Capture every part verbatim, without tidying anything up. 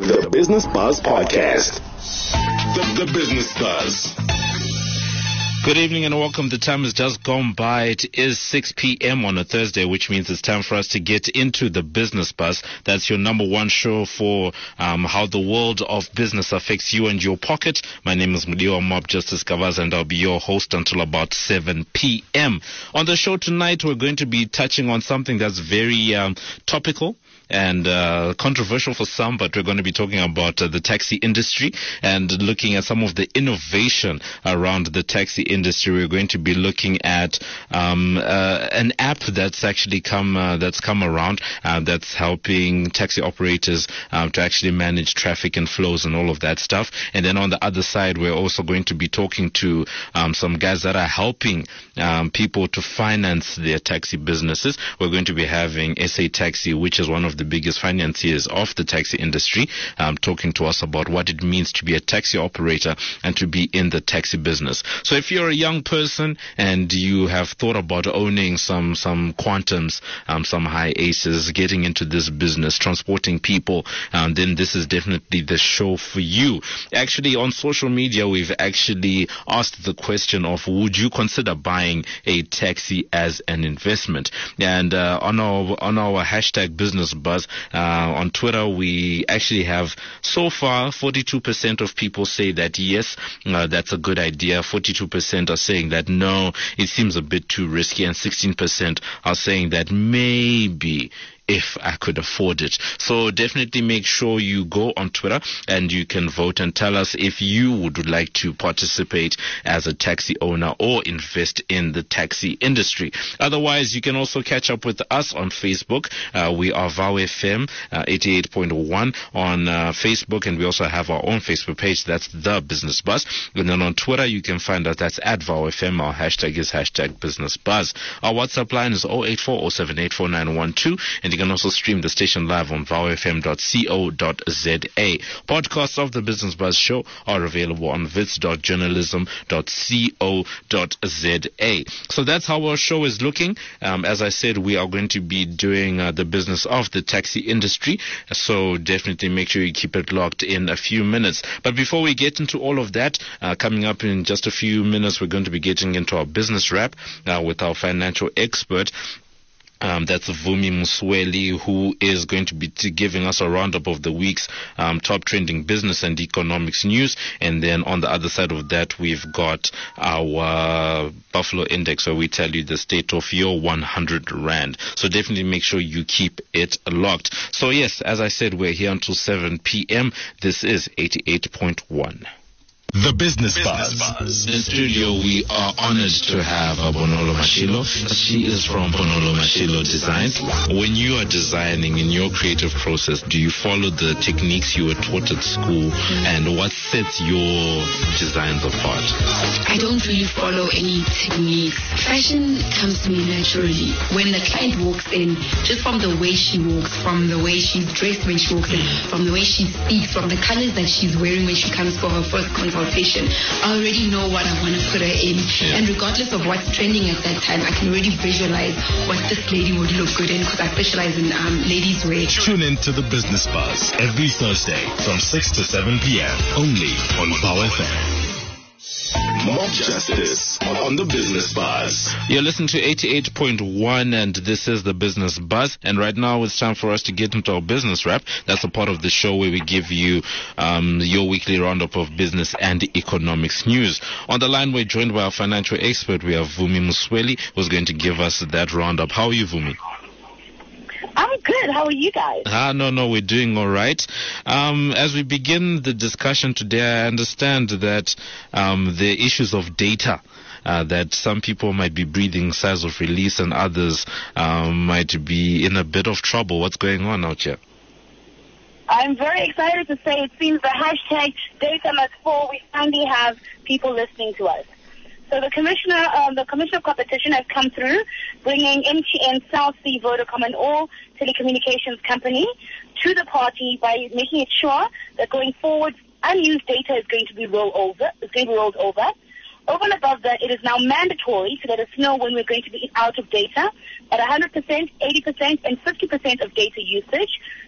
The Business Buzz Podcast. The, the Business Buzz. Good evening and welcome. The time has just gone by. It is six p.m. on a Thursday, which means it's time for us to get into the Business Buzz. That's your number one show for um, how the world of business affects you and your pocket. My name is Mudiwa Mob Justice Kavaz, and I'll be your host until about seven p.m. On the show tonight, we're going to be touching on something that's very um, topical and uh, controversial for some, but we're going to be talking about uh, the taxi industry and looking at some of the innovation around the taxi industry. We're going to be looking at um, uh, an app that's actually come uh, that's come around uh, that's helping taxi operators um, to actually manage traffic and flows and all of that stuff. And then on the other side, we're also going to be talking to um, some guys that are helping um, people to finance their taxi businesses. We're going to be having S A Taxi, which is one of the the biggest financiers of the taxi industry, um, talking to us about what it means to be a taxi operator and to be in the taxi business. So if you're a young person and you have thought about owning some some quantums, um, some high aces, getting into this business, transporting people, um, then this is definitely the show for you. Actually, on social media, we've actually asked the question of, would you consider buying a taxi as an investment? And uh, on our on our hashtag business buzz Uh, on Twitter, we actually have so far forty-two percent of people say that yes, uh, that's a good idea. forty-two percent are saying that no, it seems a bit too risky, and sixteen percent are saying that maybe if I could afford it. So definitely make sure you go on Twitter and you can vote and tell us if you would like to participate as a taxi owner or invest in the taxi industry. Otherwise, you can also catch up with us on Facebook. Uh, we are V O W F M uh, eighty-eight point one on uh, Facebook, and we also have our own Facebook page. That's The Business Buzz. And then on Twitter, you can find us. That's at V O W F M. Our hashtag is hashtag Business Buzz. Our WhatsApp line is zero eight four zero seven eight four nine one two, and you can also stream the station live on V O W F M dot co dot za. Podcasts of the Business Buzz show are available on vits dot journalism dot co dot za. So that's how our show is looking. Um, as I said, we are going to be doing uh, the business of the taxi industry, so definitely make sure you keep it locked in a few minutes. But before we get into all of that, uh, coming up in just a few minutes, we're going to be getting into our business wrap uh, with our financial expert. Um, that's Vumi Musweli, who is going to be t- giving us a roundup of the week's um, top trending business and economics news. And then on the other side of that, we've got our uh, Buffalo Index, where we tell you the state of your one hundred rand. So definitely make sure you keep it locked. So yes, as I said, we're here until seven p.m. This is eighty-eight point one. The Business Buzz. In the studio, we are honored to have uh, Bonolo Mashilo. She is from Bonolo Mashilo Designs. When you are designing in your creative process, do you follow the techniques you were taught at school? And what sets your designs apart? I don't really follow any techniques. Fashion comes to me naturally. When the client walks in, just from the way she walks, from the way she's dressed when she walks in, from the way she speaks, from the colors that she's wearing when she comes for her first consultation, I already know what I want to put her in. Yeah. And regardless of what's trending at that time, I can already visualize what this lady would look good in, because I specialize in um, ladies' wear. Tune in to The Business Buzz every Thursday from six to seven p.m. only on V O W F M. Mob Justice on The Business Buzz. You're listening to eighty-eight point one, and this is The Business Buzz. And right now it's time for us to get into our business wrap. That's a part of the show where we give you um, your weekly roundup of business and economics news. On the line, we're joined by our financial expert. We have Vumi Musweli, who's going to give us that roundup. How are you, Vumi? I'm good. How are you guys? Ah, no, no, we're doing all right. Um, as we begin the discussion today, I understand that um, the issues of data, uh, that some people might be breathing sighs of release and others um, might be in a bit of trouble. What's going on out here? I'm very excited to say it seems the hashtag data must fall. We finally have people listening to us. So the commissioner, um, the commissioner of competition has come through, bringing M T N, South Sea, Vodacom, and all telecommunications company to the party by making it sure that going forward, unused data is going to be rolled over. Is going to be rolled over. Over and above that, it is now mandatory to let us know when we're going to be out of data at one hundred percent, eighty percent, and fifty percent of data usage.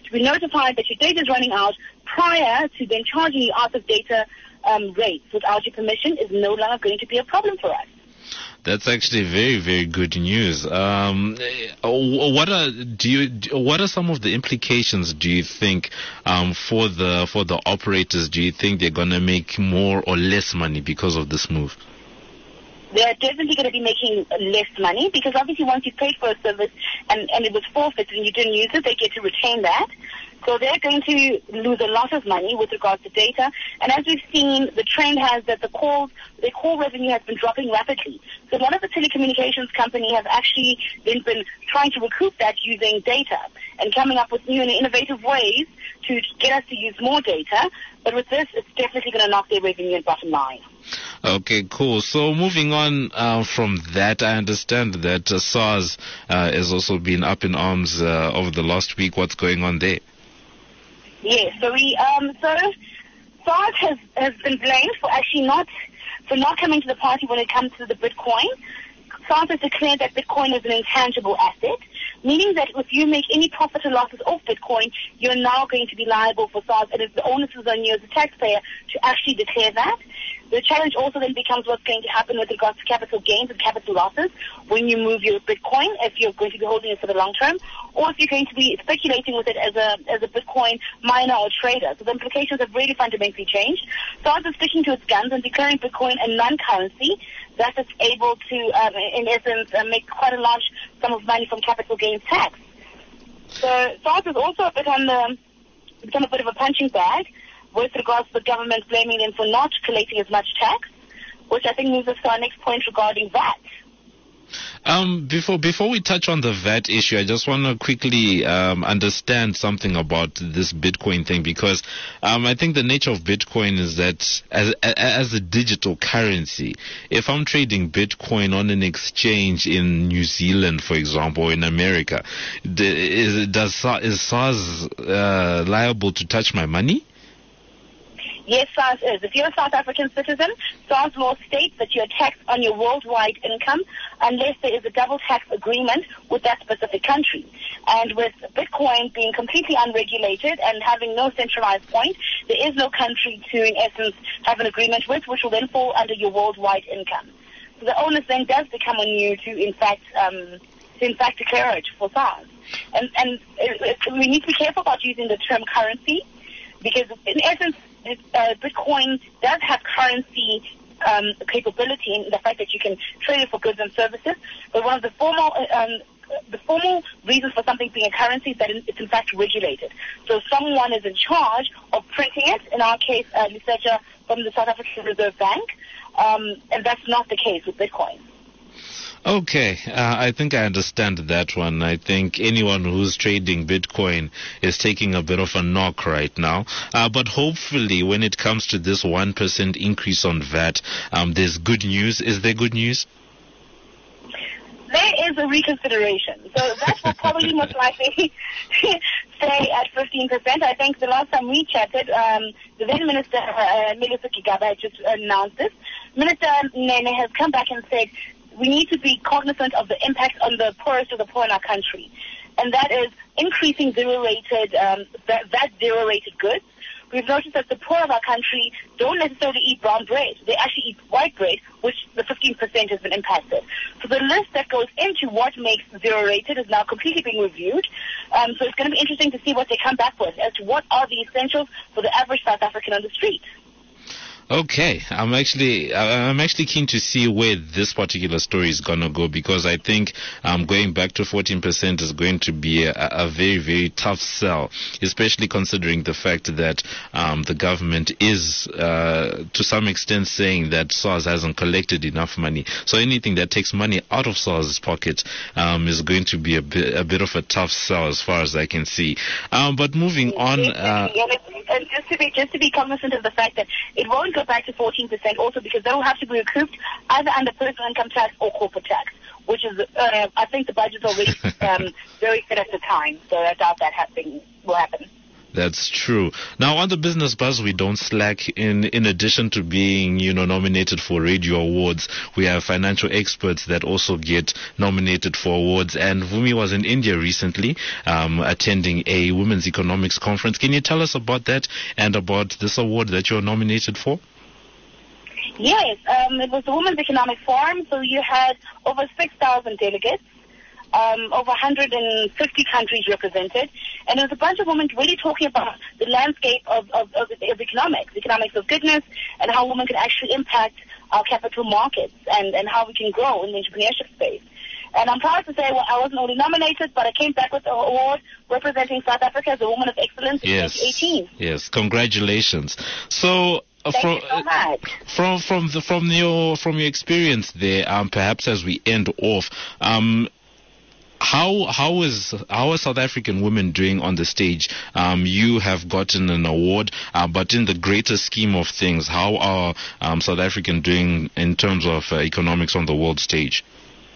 to be notified that your data is running out prior to then charging you out of data um, rates without your permission is no longer going to be a problem for us. That's actually very, very good news. Um, what are do you? What are some of the implications? Do you think um, for the for the operators? Do you think they're gonna make more or less money because of this move? They're definitely going to be making less money because obviously once you paid for a service and, and it was forfeited and you didn't use it, they get to retain that. So they're going to lose a lot of money with regards to data. And as we've seen, the trend has that the calls, the call revenue has been dropping rapidly. So a lot of the telecommunications company have actually been, been trying to recoup that using data and coming up with new and innovative ways to get us to use more data. But with this, it's definitely going to knock their revenue and bottom line. Okay, cool. So moving on uh, from that, I understand that uh, SARS uh, has also been up in arms uh, over the last week. What's going on there? Yes, so we um so SARS has, has been blamed for actually not for not coming to the party when it comes to the Bitcoin. SARS has declared that Bitcoin is an intangible asset, meaning that if you make any profit or losses off Bitcoin, you're now going to be liable for SARS, and it's the onus is on you as a taxpayer to actually declare that. The challenge also then becomes what's going to happen with regards to capital gains and capital losses when you move your Bitcoin, if you're going to be holding it for the long term, or if you're going to be speculating with it as a as a Bitcoin miner or trader. So the implications have really fundamentally changed. SARS is sticking to its guns and declaring Bitcoin a non-currency that is able to, um, in essence, uh, make quite a large sum of money from capital gains tax. So SARS is also a bit on the, become a bit of a punching bag with regards to the government blaming them for not collecting as much tax, which I think moves us to our next point regarding V A T. Um, before before we touch on the V A T issue, I just want to quickly um, understand something about this Bitcoin thing, because um, I think the nature of Bitcoin is that as as a digital currency, if I'm trading Bitcoin on an exchange in New Zealand, for example, or in America, is, does is SARS uh, liable to touch my money? Yes, SARS is. If you're a South African citizen, SARS law states that you're taxed on your worldwide income unless there is a double tax agreement with that specific country. And with Bitcoin being completely unregulated and having no centralized point, there is no country to, in essence, have an agreement with, which will then fall under your worldwide income. So the onus then does become on you to, in fact, um, to in fact declare it for SARS. And, and it, it, we need to be careful about using the term currency, because in essence, uh, Bitcoin does have currency um, capability in the fact that you can trade it for goods and services. But one of the formal um, the formal reasons for something being a currency is that it's in fact regulated. So someone is in charge of printing it. In our case, uh, Liseja from the South African Reserve Bank, um, and that's not the case with Bitcoin. Okay, uh, I think I understand that one. I think anyone who's trading Bitcoin is taking a bit of a knock right now. Uh, but hopefully when it comes to this one percent increase on V A T, um, there's good news. Is there good news? There is a reconsideration. So that will probably most likely stay at fifteen percent. I think the last time we chatted, um, the then Minister, uh, Melissa Kigaba, had just announced this. Minister Nene has come back and said, we need to be cognizant of the impact on the poorest of the poor in our country. And that is increasing zero-rated, um, that, that zero-rated goods. We've noticed that the poor of our country don't necessarily eat brown bread. They actually eat white bread, which the fifteen percent has been impacted. So the list that goes into what makes zero-rated is now completely being reviewed. Um, so it's going to be interesting to see what they come back with as to what are the essentials for the average South African on the street. Okay, I'm actually I'm actually keen to see where this particular story is gonna go, because I think um, going back to fourteen percent is going to be a, a very very tough sell, especially considering the fact that um, the government is uh, to some extent saying that SARS hasn't collected enough money. So anything that takes money out of SARS's pocket um, is going to be a bit a bit of a tough sell as far as I can see. Um, but moving on, uh, and just to be just to be cognizant of the fact that it won't go back to fourteen percent also because they will have to be recouped either under personal income tax or corporate tax, which is, uh, I think the budget's already um, very fit at the time, so I doubt that happening will happen. That's true. Now, on the Business Buzz, we don't slack. In in addition to being, you know, nominated for radio awards, we have financial experts that also get nominated for awards. And Vumi was in India recently, um, attending a women's economics conference. Can you tell us about that and about this award that you're nominated for? Yes, um, it was the Women's Economic Forum, so you had over six thousand delegates. Um, over one hundred fifty countries represented, and there was a bunch of women really talking about the landscape of, of, of, of economics, economics of goodness, and how women can actually impact our capital markets and, and how we can grow in the entrepreneurship space. And I'm proud to say, well, I wasn't only nominated, but I came back with the award representing South Africa as a Woman of Excellence in yes. twenty eighteen. Yes, congratulations. So. Uh, Thank from, you so much. From from the from your from your experience there, um, perhaps as we end off, um. How how is how are South African women doing on the stage? Um, you have gotten an award, uh, but in the greater scheme of things, how are um, South African doing in terms of uh, economics on the world stage?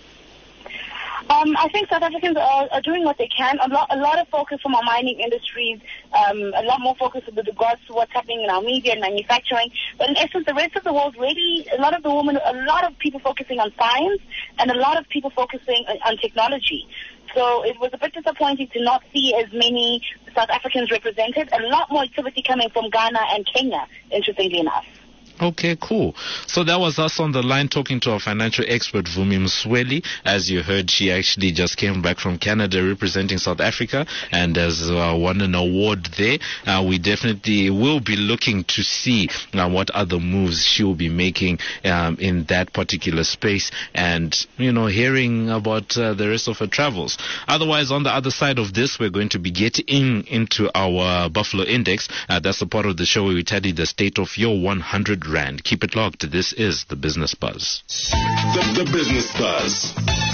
Um, I think South Africans are, are doing what they can. A lot, a lot of focus from our mining industries, um, a lot more focus with regards to what's happening in our media and manufacturing. But in essence, the rest of the world really, a lot of the women, a lot of people focusing on science and a lot of people focusing on, on technology. So it was a bit disappointing to not see as many South Africans represented. A lot more activity coming from Ghana and Kenya, interestingly enough. Okay, cool. So that was us on the line talking to our financial expert, Vumi Msweli. As you heard, she actually just came back from Canada representing South Africa and has uh, won an award there. Uh, we definitely will be looking to see uh, what other moves she will be making um, in that particular space and, you know, hearing about uh, the rest of her travels. Otherwise, on the other side of this, we're going to be getting into our Buffalo Index. Uh, that's the part of the show where we tell you the state of your one hundred Rand. Keep it locked. This is the Business Buzz. The, the Business Buzz.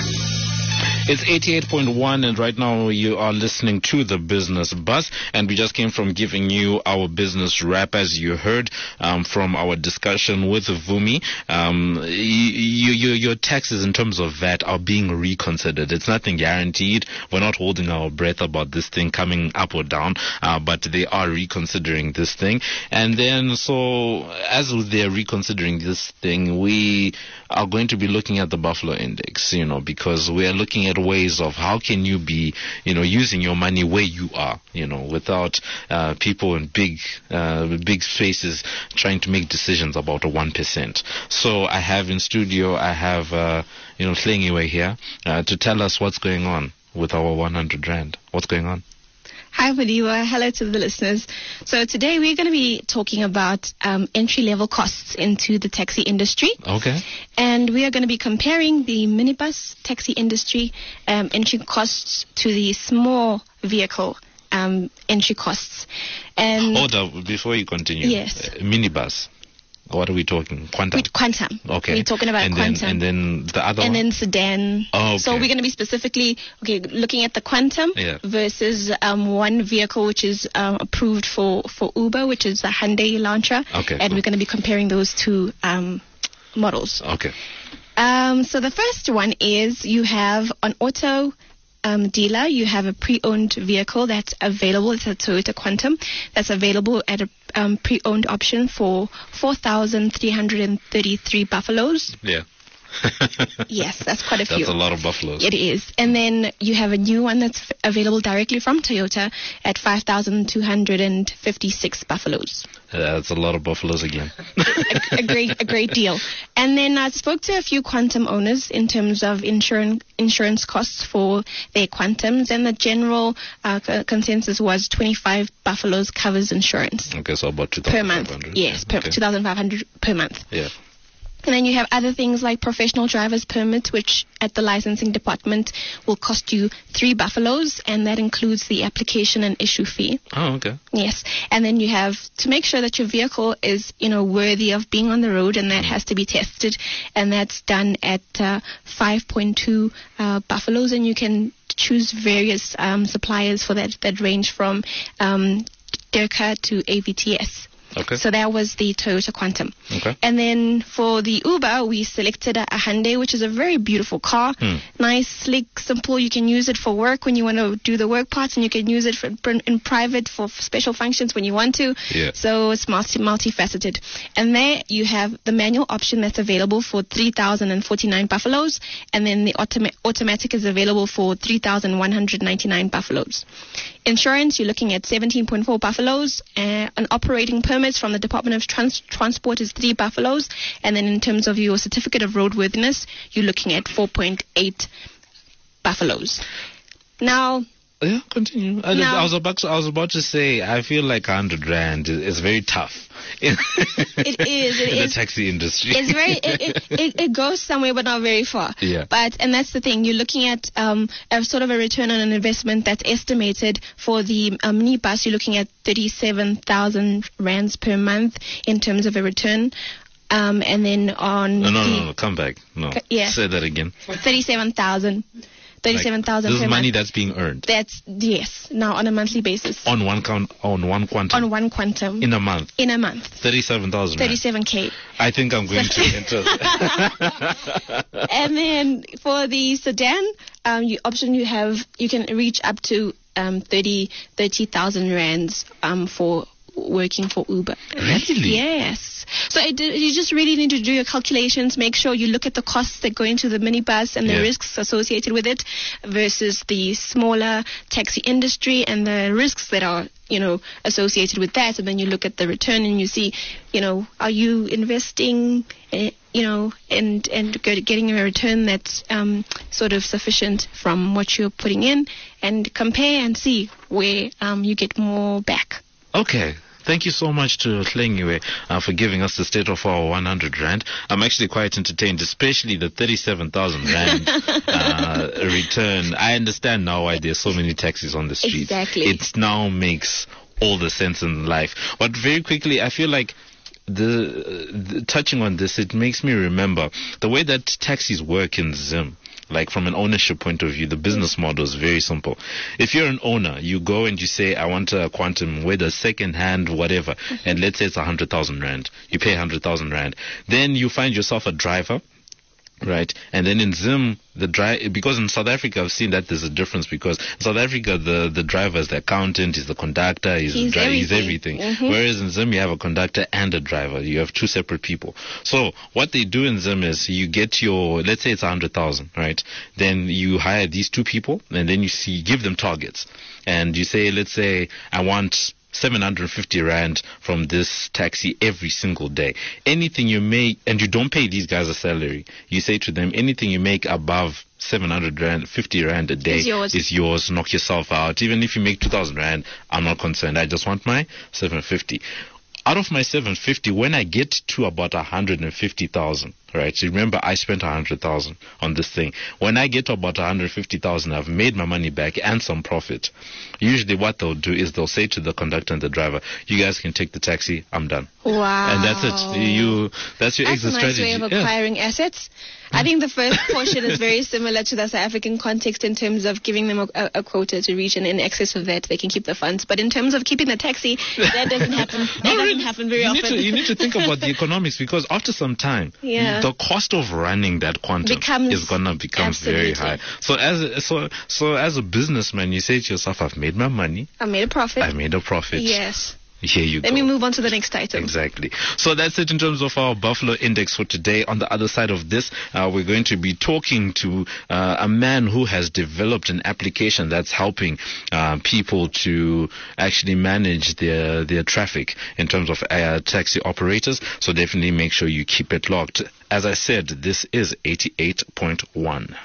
It's eighty-eight point one, and right now you are listening to the Business Buzz, and we just came from giving you our business wrap, as you heard um, from our discussion with Vumi. Um, you, you, your taxes in terms of V A T are being reconsidered. It's nothing guaranteed. We're not holding our breath about this thing coming up or down, uh, but they are reconsidering this thing. And then, so as they're reconsidering this thing, we are going to be looking at the Buffalo Index, you know, because we are looking at ways of how can you be, you know, using your money where you are, you know, without uh, people in big, uh, big spaces trying to make decisions about a one percent. So I have in studio, I have, uh, you know, Hlengiwe here uh, to tell us what's going on with our one hundred Rand. What's going on? Hi, Vadiwa. Hello to the listeners. So today we're going to be talking about um, entry-level costs into the taxi industry. Okay. And we are going to be comparing the minibus taxi industry um, entry costs to the small vehicle um, entry costs. And Hold up, before you continue. Yes. Uh, minibus. What are we talking? Quantum? With quantum. Okay. We're talking about and quantum. Then, and then the other and one? then sedan. Oh, okay. So we're going to be specifically okay looking at the quantum yeah. versus um, one vehicle which is um, approved for, for Uber, which is the Hyundai Elantra. Okay, and cool. we're going to be comparing those two um, models. Okay. Um, so the first one is you have an auto um, dealer. You have a pre-owned vehicle that's available. It's a Toyota Quantum that's available at a um, pre-owned option for four thousand three hundred thirty-three buffaloes. Yeah. Yes, that's quite a few. That's a lot of buffaloes. It is. And then you have a new one that's f- available directly from Toyota at five thousand two hundred fifty-six buffaloes. Uh, that's a lot of buffaloes again. a, a great a great deal. And then I spoke to a few Quantum owners in terms of insurance insurance costs for their Quantums, and the general uh, c- consensus was twenty-five buffaloes covers insurance. Okay, so about two per thousand five hundred. month. Yes, per okay. two thousand five hundred per month. Yeah. And then you have other things like professional driver's permit, which at the licensing department will cost you three buffaloes, and that includes the application and issue fee. Oh, okay. Yes. And then you have to make sure that your vehicle is, you know, worthy of being on the road, and that has to be tested, and that's done at uh, five point two uh, buffaloes, and you can choose various um, suppliers for that that range from um, Derka to A V T S. Okay. So that was the Toyota Quantum. Okay. And then for the Uber, we selected a, a Hyundai, which is a very beautiful car. Hmm. Nice, slick, simple. You can use it for work when you want to do the work parts, and you can use it for, in private for special functions when you want to. Yeah. So it's multi, multifaceted. And there you have the manual option that's available for three thousand forty-nine buffaloes, and then the automa- automatic is available for three thousand one hundred ninety-nine buffaloes. Insurance, you're looking at seventeen point four buffaloes. Uh, an operating permit from the Department of Trans- Transport is three buffaloes. And then in terms of your certificate of roadworthiness, you're looking at four point eight buffaloes. Now, Yeah, continue. I, Now- I was about to, I was about to say, I feel like one hundred rand is, is very tough. In, It is, it in is. the taxi industry. it's very it, it, it, it goes somewhere but not very far. Yeah. But and that's the thing, you're looking at um a sort of a return on an investment that's estimated for the um, minibus. You're looking at thirty-seven thousand rands per month in terms of a return. Um and then on no, no, the no, no, come back. No. Yeah. Say that again. thirty-seven thousand. thirty-seven thousand Like, this per is money month. that's being earned That's yes, now on a monthly basis. on one count, on one quantum On one quantum in a month. in a month. thirty-seven thousand. thirty-seven K. I think I'm going to enter. And then for the sedan, um, you option you have, you can reach up to um, thirty thousand rands um, for working for Uber. Really? Yes. So it, you just really need to do your calculations, make sure you look at the costs that go into the minibus and the Yeah. risks associated with it versus the smaller taxi industry and the risks that are, you know, associated with that. And then you look at the return and you see, you know, are you investing, eh, you know, and, and get- getting a return that's um, sort of sufficient from what you're putting in, and compare and see where um, you get more back. Okay. Thank you so much to Hlengiwe uh, for giving us the state of our one hundred rand. I'm actually quite entertained, especially the thirty-seven thousand rand uh, return. I understand now why there's so many taxis on the street. Exactly. It now makes all the sense in life. But very quickly, I feel like the, the touching on this, it makes me remember the way that taxis work in Zim. Like from an ownership point of view, the business model is very simple. If you're an owner, you go and you say, I want a quantum, whether second hand, whatever, mm-hmm. and let's say it's one hundred thousand rand. You pay one hundred thousand rand. Then you find yourself a driver, right? And then in Zim, the dri- because in South Africa, I've seen that there's a difference, because in South Africa, the, the driver is the accountant, he's the conductor, he's, He's the dri- he's everything. everything. Mhm. Whereas in Zim, you have a conductor and a driver. You have two separate people. So what they do in Zim is you get your, let's say it's one hundred thousand, right? Then you hire these two people, and then you see, give them targets. And you say, let's say, I want seven hundred fifty rand from this taxi every single day. Anything you make, and you don't pay these guys a salary. You say to them, anything you make above seven hundred rand, fifty rand a day Is yours. is yours. Knock yourself out. Even if you make two thousand rand, I'm not concerned. I just want my seven fifty. Out of my seven fifty, when I get to about one hundred fifty thousand, right? So remember, I spent one hundred thousand on this thing. When I get to about one hundred fifty thousand, I've made my money back and some profit. Usually what they'll do is they'll say to the conductor and the driver, you guys can take the taxi, I'm done. Wow. And that's it. You, that's your That's exit a nice strategy. way of Yeah. acquiring assets. I think the first portion is very similar to the South African context in terms of giving them a, a, a quota to reach, and in excess of that, they can keep the funds. But in terms of keeping the taxi, that doesn't happen. That No, doesn't really. happen very you often. Need to, you need to think about the economics, because after some time, Yeah. the cost of running that quantum Becomes- is gonna become very absolutely. high. So as a, so so as a businessman, you say to yourself, I've made my money, I made a profit. I made a profit. Yes. Here you Let go. me move on to the next item. Exactly. So that's it in terms of our Buffalo Index for today. On the other side of this, uh, we're going to be talking to uh, a man who has developed an application that's helping uh, people to actually manage their their traffic in terms of uh, taxi operators. So definitely make sure you keep it locked. As I said, this is eighty-eight point one.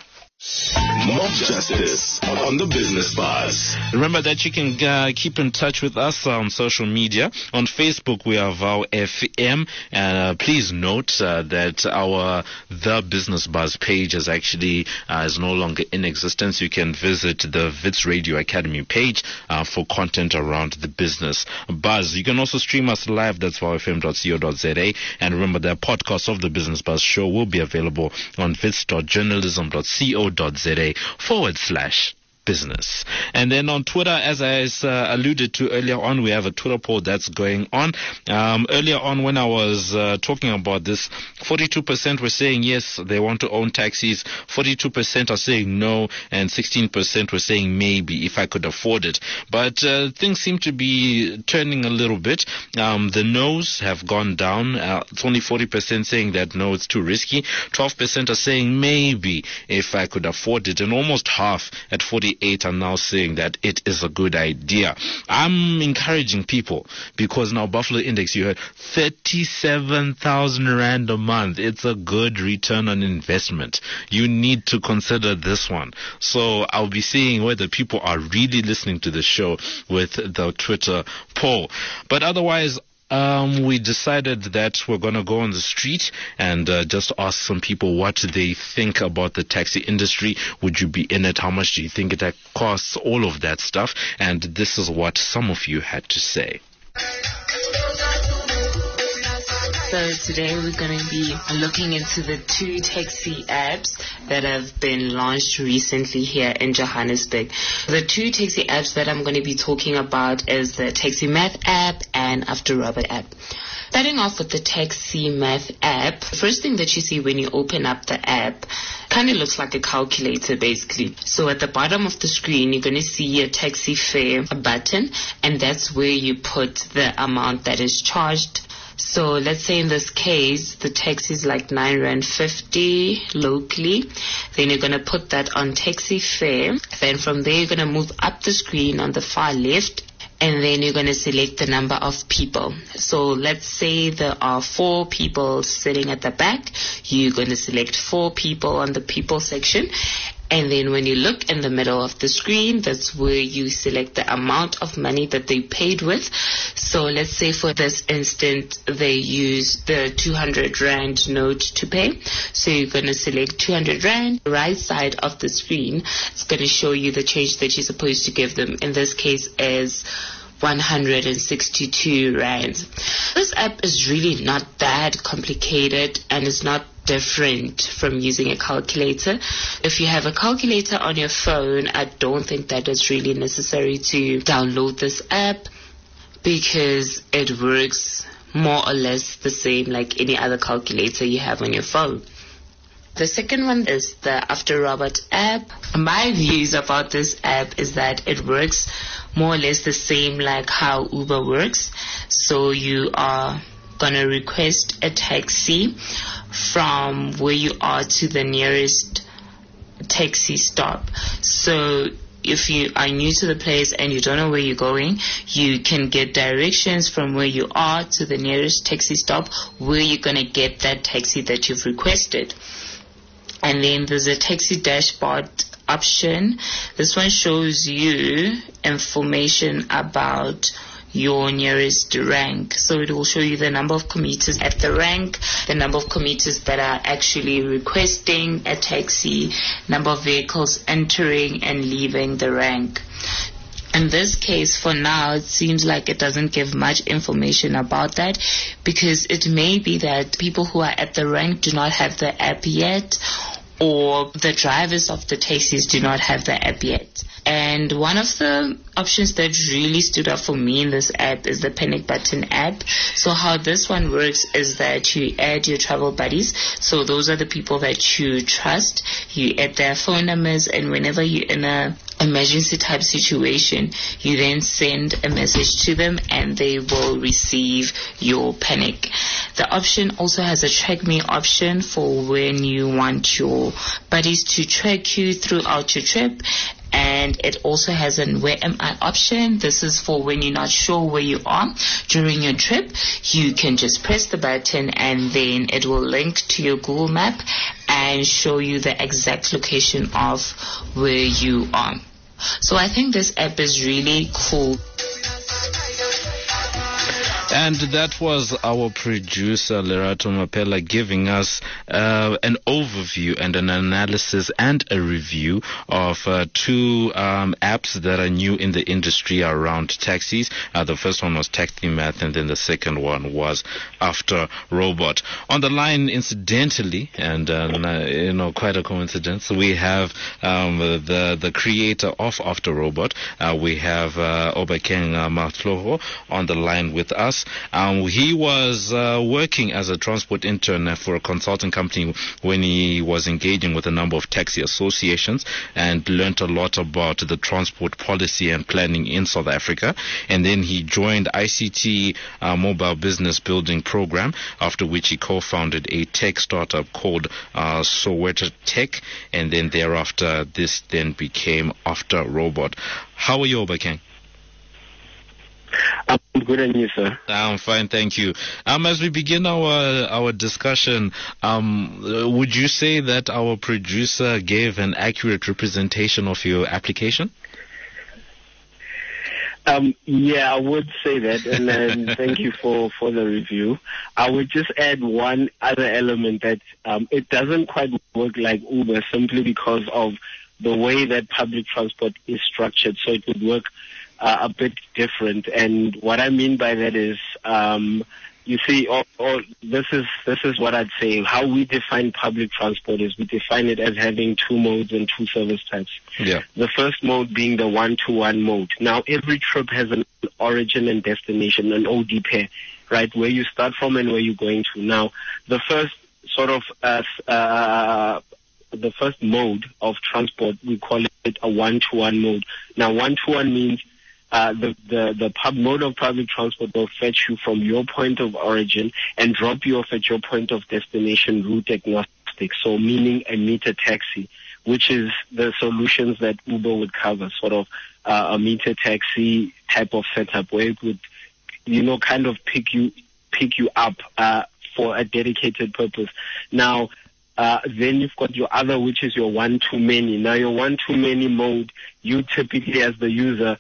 Mob Justice on the Business Buzz. Remember that you can uh, keep in touch with us on social media. On Facebook, we are Vow F M. And uh, please note uh, that our The Business Buzz page is actually uh, is no longer in existence. You can visit the Wits Radio Academy page uh, for content around the business buzz. You can also stream us live. That's vow f m dot co dot z a. And remember, the podcast of the Business Buzz show will be available on wits dot journalism dot co dot za forward slash business. And then on Twitter, as I uh, alluded to earlier on, we have a Twitter poll that's going on. Um, earlier on when I was uh, talking about this, forty-two percent were saying yes, they want to own taxis, forty-two percent are saying no, and sixteen percent were saying maybe if I could afford it. But uh, things seem to be turning a little bit. Um, the no's have gone down. Uh, it's only forty percent saying that no, it's too risky. twelve percent are saying maybe if I could afford it, and almost half at forty-eight are now saying that it is a good idea. I'm encouraging people because now Buffalo Index, you heard thirty-seven thousand rand a month. It's a good return on investment. You need to consider this one. So I'll be seeing whether people are really listening to the show with the Twitter poll. But otherwise, Um, we decided that we're going to go on the street and uh, just ask some people what they think about the taxi industry. Would you be in it? How much do you think it costs? All of that stuff. And this is what some of you had to say. So today we're going to be looking into the two taxi apps that have been launched recently here in Johannesburg. The two taxi apps that I'm going to be talking about is the Taxi Math app and After Robert app. Starting off with the Taxi Math app, the first thing that you see when you open up the app kind of looks like a calculator basically. So at the bottom of the screen, you're going to see a taxi fare button, and that's where you put the amount that is charged. So let's say in this case, the taxi is like nine rand fifty locally. Then you're going to put that on taxi fare. Then from there, you're going to move up the screen on the far left. And then you're going to select the number of people. So let's say there are four people sitting at the back. You're going to select four people on the people section. And then when you look in the middle of the screen, that's where you select the amount of money that they paid with. So let's say for this instant, they use the two hundred rand note to pay. So you're going to select two hundred rand. The right side of the screen, it's going to show you the change that you're supposed to give them. In this case is one hundred sixty-two rand. This app is really not that complicated and it's not different from using a calculator. If you have a calculator on your phone, I don't think that it's really necessary to download this app because it works more or less the same like any other calculator you have on your phone. The second one is the After Robert app. My views about this app is that it works more or less the same like how Uber works. So you are going to request a taxi from where you are to the nearest taxi stop. So if you are new to the place and you don't know where you're going, you can get directions from where you are to the nearest taxi stop where you're going to get that taxi that you've requested. And then there's a taxi dashboard option. This one shows you information about your nearest rank. So it will show you the number of commuters at the rank, the number of commuters that are actually requesting a taxi, number of vehicles entering and leaving the rank. In this case, for now, it seems like it doesn't give much information about that because it may be that people who are at the rank do not have the app yet, or the drivers of the taxis do not have the app yet. And one of the options that really stood out for me in this app is the Panic Button app. So how this one works is that you add your travel buddies. So those are the people that you trust. You add their phone numbers, and whenever you're in a emergency type situation, you then send a message to them and they will receive your panic. The option also has a track me option for when you want your buddies to track you throughout your trip. And it also has an where am I option. This is for when you're not sure where you are during your trip. You can just press the button and then it will link to your Google map and show you the exact location of where you are. So I think this app is really cool. And that was our producer, Lerato Mapela, giving us uh, an overview and an analysis and a review of uh, two um, apps that are new in the industry around taxis. Uh, the first one was TaxiMath, and then the second one was After Robot. On the line, incidentally, and uh, you know, quite a coincidence, we have um, the the creator of After Robot. Uh, we have uh, Obakeng uh, Matloho on the line with us. Um, he was uh, working as a transport intern for a consulting company when he was engaging with a number of taxi associations and learned a lot about the transport policy and planning in South Africa. And then he joined I C T uh, Mobile Business Building Program, after which he co-founded a tech startup called uh, Soweto Tech. And then thereafter, this then became After Robot. How are you, Obakeng? I'm good, and you, sir? I'm fine, thank you. Um, as we begin our our discussion, um, would you say that our producer gave an accurate representation of your application? Um, yeah, I would say that, and then thank you for, for the review. I would just add one other element that um, it doesn't quite work like Uber simply because of the way that public transport is structured, so it would work Uh, a bit different. And what I mean by that is, um, you see, all, all, this is this is what I'd say. How we define public transport is we define it as having two modes and two service types. Yeah. The first mode being the one-to-one mode. Now, every trip has an origin and destination, an O D pair, right, where you start from and where you're going to. Now, the first sort of uh, uh, the first mode of transport, we call it a one-to-one mode. Now, one-to-one means Uh, the, the, the pub mode of public transport will fetch you from your point of origin and drop you off at your point of destination, route agnostic, so meaning a meter taxi, which is the solutions that Uber would cover, sort of uh, a meter taxi type of setup where it would, you know, kind of pick you, pick you up uh, for a dedicated purpose. Now, Uh, then you've got your other, which is your one-to-many. Now, your one-to-many mode, you typically as the user,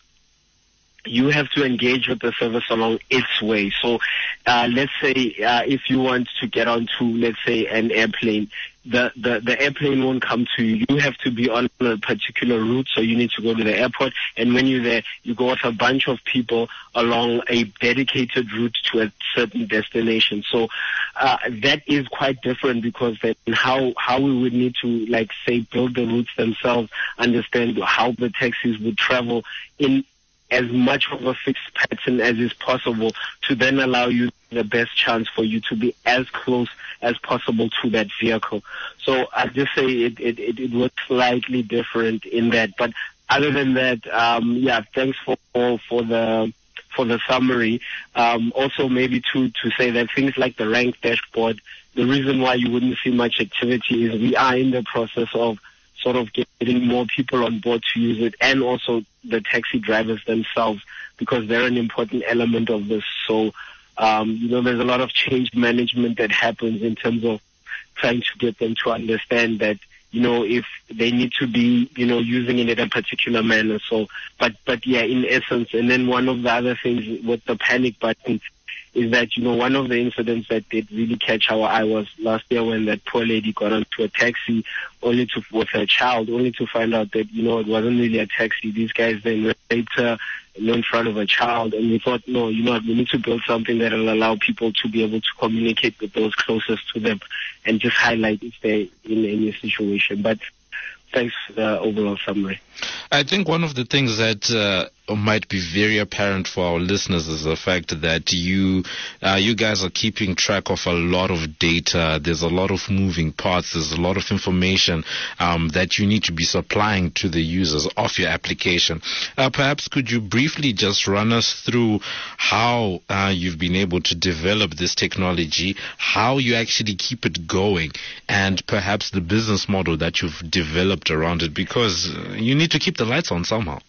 you have to engage with the service along its way. So uh, let's say uh, if you want to get onto, let's say, an airplane, the, the, the airplane won't come to you. You have to be on a particular route, so you need to go to the airport. And when you're there, you go with a bunch of people along a dedicated route to a certain destination. So uh, that is quite different because then how, how we would need to, like, say, build the routes themselves, understand how the taxis would travel in as much of a fixed pattern as is possible to then allow you the best chance for you to be as close as possible to that vehicle. So I just say it, it, it, it was slightly different in that. But other than that, um, yeah, thanks for, for the for the summary. Um, also maybe to, to say that things like the rank dashboard, the reason why you wouldn't see much activity is we are in the process of sort of getting more people on board to use it, and also the taxi drivers themselves, because they're an important element of this. So, um, you know, there's a lot of change management that happens in terms of trying to get them to understand that, you know, if they need to be, you know, using it in a particular manner. So, but, but yeah, in essence, and then one of the other things with the panic button is that, you know, one of the incidents that did really catch our eye was last year when that poor lady got onto a taxi only to, with her child, only to find out that, you know, it wasn't really a taxi. These guys then raped her in front of a child, and we thought, no, you know what, we need to build something that will allow people to be able to communicate with those closest to them and just highlight if they're in any situation. But thanks for the overall summary. I think one of the things that uh, might be very apparent for our listeners is the fact that you uh, you guys are keeping track of a lot of data. There's a lot of moving parts. There's a lot of information um, that you need to be supplying to the users of your application. Uh, perhaps could you briefly just run us through how uh, you've been able to develop this technology, how you actually keep it going, and perhaps the business model that you've developed around it, because you need to keep the lights on somehow.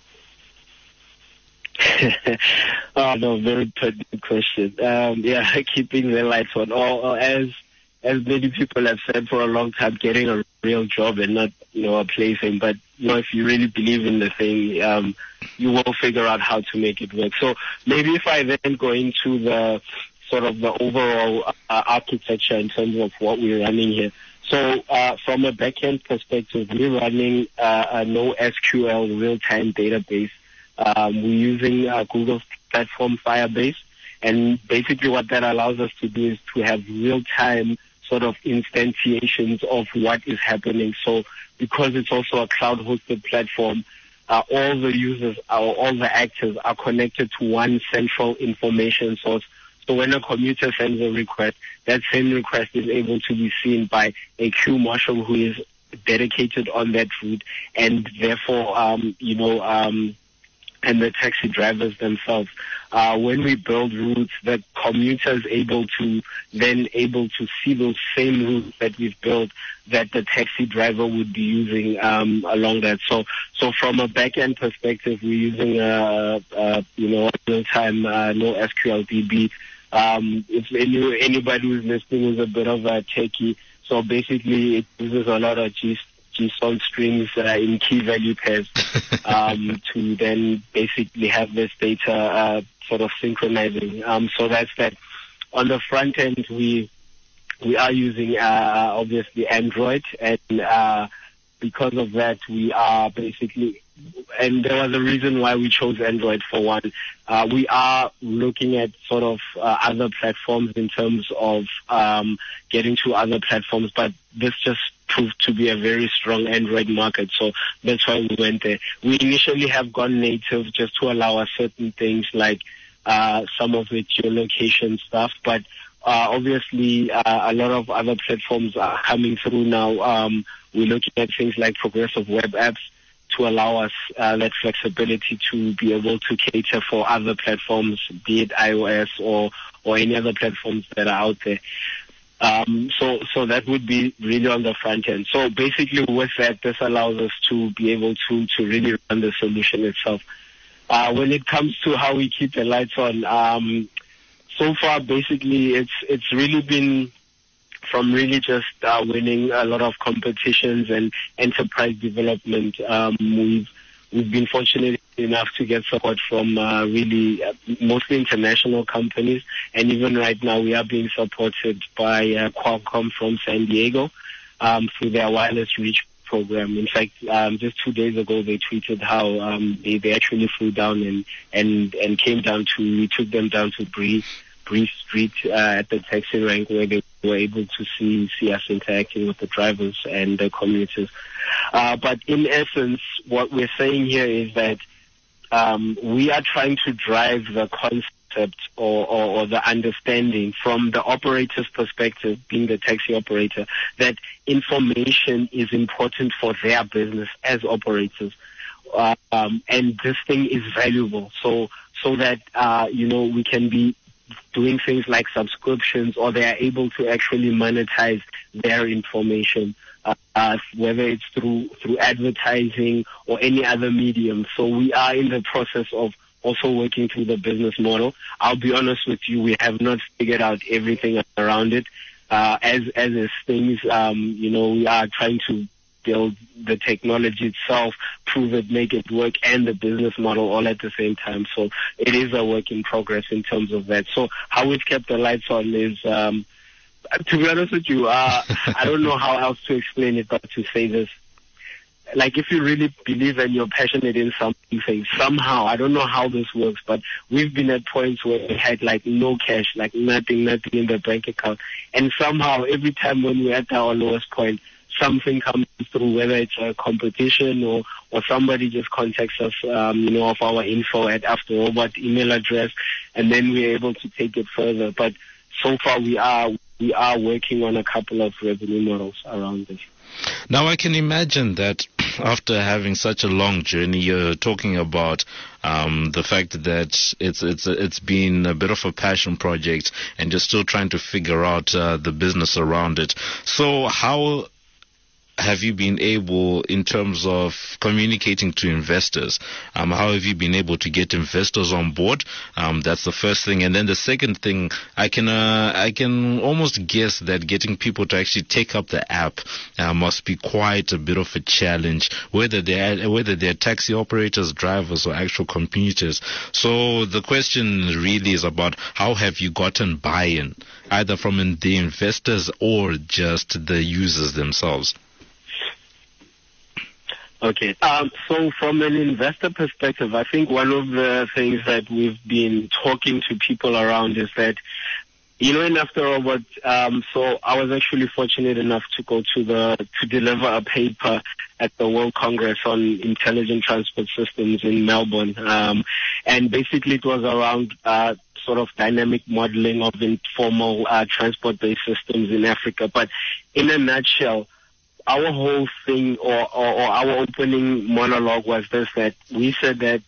Oh, no, very pertinent question. Um, yeah, keeping the lights on. Or, or as as many people have said for a long time, getting a real job and not, you know, a plaything. But, you know, if you really believe in the thing, um, you will figure out how to make it work. So maybe if I then go into the sort of the overall uh, architecture in terms of what we're running here. So uh, from a back-end perspective, we're running uh, a NoSQL real-time database. Um, we're using uh, Google's platform Firebase, and basically what that allows us to do is to have real-time sort of instantiations of what is happening. So because it's also a cloud-hosted platform, uh, all the users, uh, all the actors are connected to one central information source. So when a commuter sends a request, that same request is able to be seen by a queue marshal who is dedicated on that route, and therefore, um, you know, um, and the taxi drivers themselves. Uh, when we build routes, the commuter is able to then able to see those same routes that we've built that the taxi driver would be using um, along that. So, so from a back-end perspective, we're using uh, uh, you know real-time uh, NoSQL Um, if any, anybody who's listening is a bit of a techie, so basically it uses a lot of G, JSON strings uh, in key value pairs um, to then basically have this data uh, sort of synchronizing. Um, so that's that. On the front end, we we are using uh, obviously Android, and uh, because of that, we are basically, and there was a reason why we chose Android for one. Uh, we are looking at sort of uh, other platforms in terms of um, getting to other platforms, but this just proved to be a very strong Android market, so that's why we went there. We initially have gone native just to allow us certain things like uh, some of the geolocation stuff, but uh, obviously uh, a lot of other platforms are coming through now. Um, we're looking at things like progressive web apps to allow us uh, that flexibility to be able to cater for other platforms, be it iOS or, or any other platforms that are out there. Um, so, so that would be really on the front end. So basically with that, this allows us to be able to, to really run the solution itself. Uh, when it comes to how we keep the lights on, um, so far basically it's, it's really been from really just uh, winning a lot of competitions and enterprise development. Um, we've we've been fortunate enough to get support from uh, really uh, mostly international companies, and even right now we are being supported by uh, Qualcomm from San Diego um, through their wireless reach program. In fact, um, just two days ago they tweeted how um, they, they actually flew down and, and, and came down to, we took them down to Bree, Bree Street uh, at the taxi rank where they were able to see see us interacting with the drivers and the commuters. Uh, but in essence, what we're saying here is that um, we are trying to drive the concept or, or, or the understanding from the operator's perspective, being the taxi operator, that information is important for their business as operators. Uh, um, and this thing is valuable, so so that uh, you know we can be doing things like subscriptions, or they are able to actually monetize their information, uh, uh, whether it's through through advertising or any other medium. So we are in the process of also working through the business model. I'll be honest with you, we have not figured out everything around it. Uh, as as is things, um, you know, we are trying to build the technology itself, prove it, make it work, and the business model all at the same time. So it is a work in progress in terms of that. So how we've kept the lights on is, um, to be honest with you, uh, I don't know how else to explain it but to say this. Like, if you really believe and you're passionate in something, somehow, I don't know how this works, but we've been at points where we had like no cash, like nothing, nothing in the bank account. And somehow every time when we're at our lowest point, something comes through, whether it's a competition or, or somebody just contacts us, um, you know, of our info at After Robot email address, and then we're able to take it further. But so far we are, we are working on a couple of revenue models around this. Now, I can imagine that after having such a long journey, you're talking about um, the fact that it's it's it's been a bit of a passion project, and you're still trying to figure out uh, the business around it. So how have you been able, in terms of communicating to investors, um, how have you been able to get investors on board? Um, that's the first thing. And then the second thing, I can uh, I can almost guess that getting people to actually take up the app uh, must be quite a bit of a challenge, whether they're, whether they're taxi operators, drivers, or actual commuters. So the question really is about how have you gotten buy-in, either from the investors or just the users themselves? Okay. Um, so from an investor perspective, I think one of the things that we've been talking to people around is that, you know, in After Robot, um, so I was actually fortunate enough to go to the, to deliver a paper at the World Congress on Intelligent Transport Systems in Melbourne. Um, and basically it was around, uh, sort of dynamic modeling of informal, uh, transport-based systems in Africa. But in a nutshell, our whole thing or, or, or our opening monologue was this, that we said that